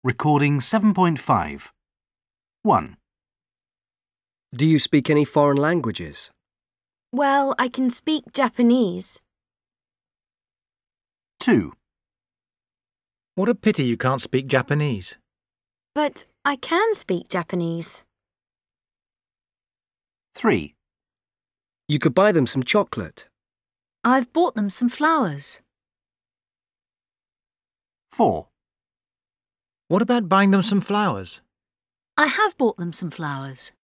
Recording 7.5. 1, Do you speak any foreign languages? Well, I can speak Japanese. 2, What a pity you can't speak Japanese. But I can speak Japanese. 3, You could buy them some chocolate. I've bought them some flowers. 4, What about buying them some flowers? I have bought them some flowers.